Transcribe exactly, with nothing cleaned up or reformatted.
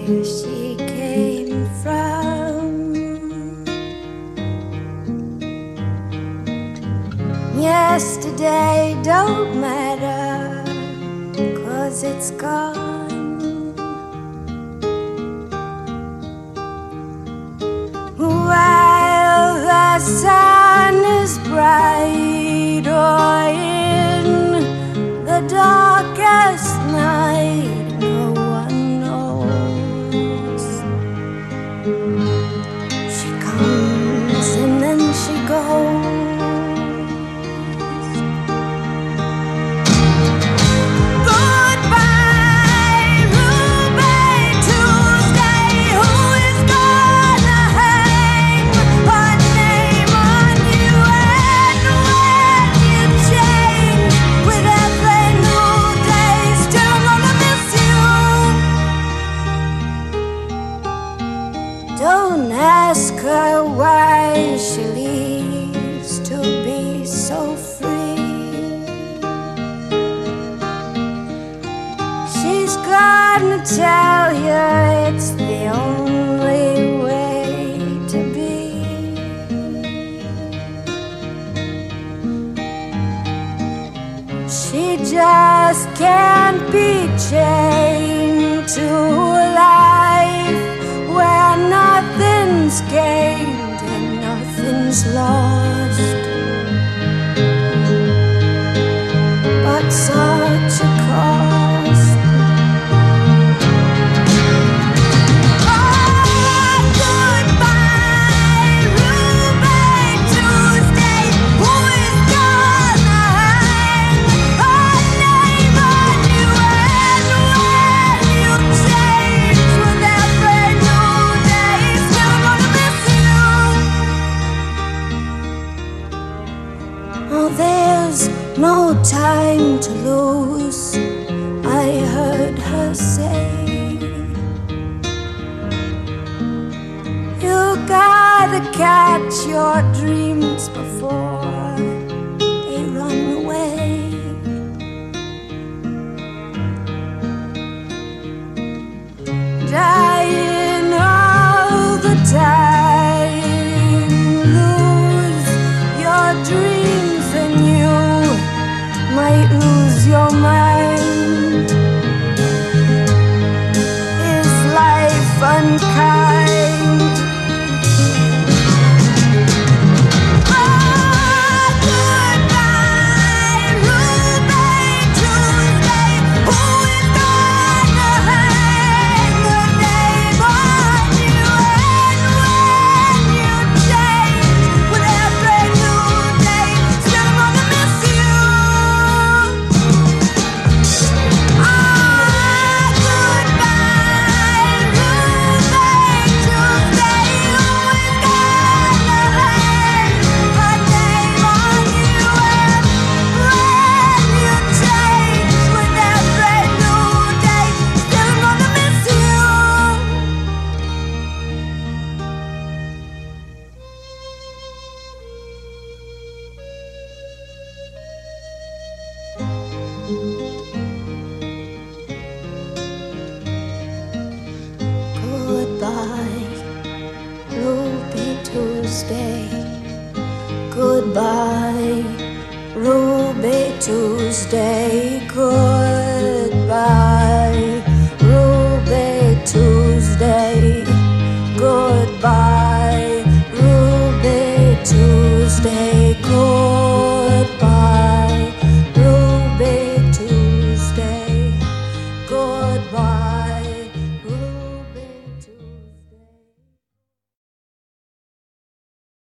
where she came from. Yesterday don't matter, 'cause it's gone. While the sun is bright, or in the darkest night, no one knows. She comes and then she goes. Don't ask her why she leaves to be so free. She's gonna tell you it's the only way to be. She just can't be chained to a life where nothing's gained and nothing's lost, but such a cost. Oh, goodbye, Ruby Tuesday. Who is gonna hang her name on you? And when you change with every new day, still gonna miss you. Oh, there's no time to lose, I heard her say. You gotta catch your dreams before they run away. Dying all the time, lose your dreams and you might lose your mind. Is life unkind? Oh, goodbye, Ruby Tuesday. Who is gonna hang her name on you? And when you change with every new day, still gonna miss you. Ah, goodbye, Ruby Tuesday. Who is gonna hang her name on you? And when you change with every new day, still gonna miss you. Goodbye, Ruby Tuesday. Goodbye, Ruby Tuesday. Goodbye.